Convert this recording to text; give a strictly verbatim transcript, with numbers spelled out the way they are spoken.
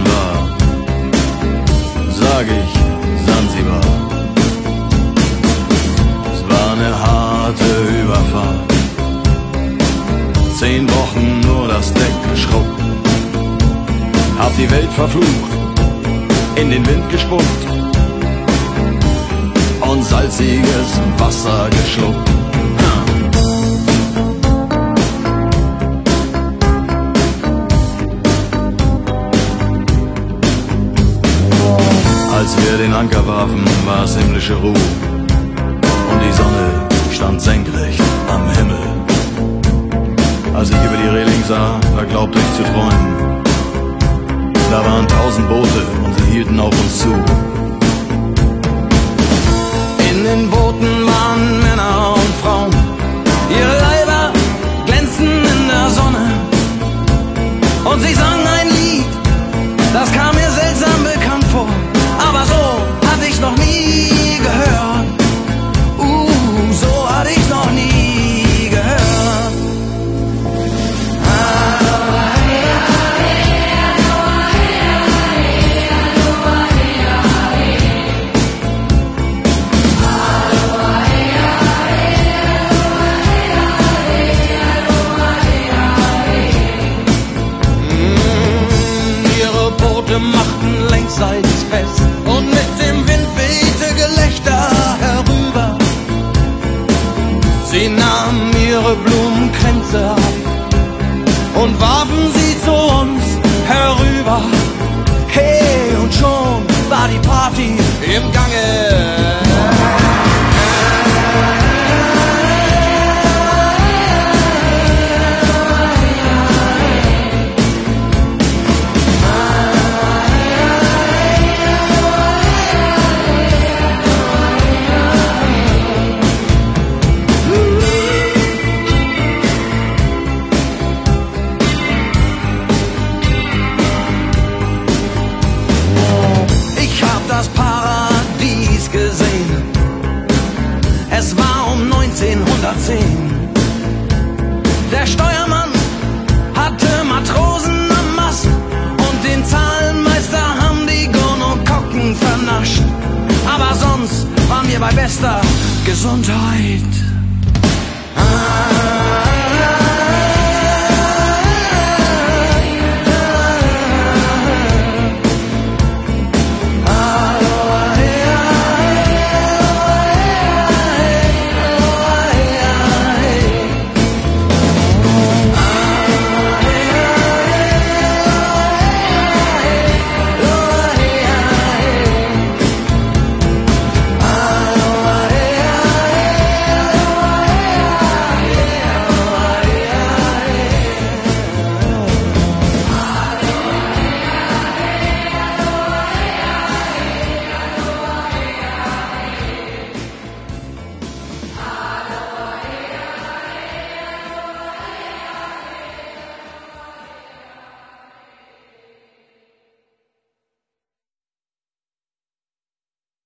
war, sag ich Sansibar. Es war eine harte Überfahrt, zehn Wochen nur das Deck geschrubbt, hab die Welt verflucht, in den Wind gespuckt und salziges Wasser geschluckt. Als wir den Anker warfen, war es himmlische Ruhe und die Sonne stand senkrecht am Himmel. Als ich über die Reling sah, da glaubte ich zu träumen. Da waren tausend Boote und sie hielten auf uns zu. In den Booten waren Männer und Frauen, ihre Leiber glänzten in der Sonne und sie sangen ein Lied, das kam mir seltsam bekannt vor. Aber so hatte ich noch nie gehört. Uh, so hatte ich noch nie gehört. Mm, ihre Boote machten längsseits fest und mit dem Wind wehte Gelächter herüber. Sie nahmen ihre Blumenkränze ab und warfen sie zu uns herüber. Hey, und schon war die Party im Gange. Das Paradies gesehen. Es war um neunzehnhundertzehn. Der Steuermann hatte Matrosen am Mast und den Zahlenmeister haben die Gonokokken vernascht. Aber sonst waren wir bei bester Gesundheit. Ah.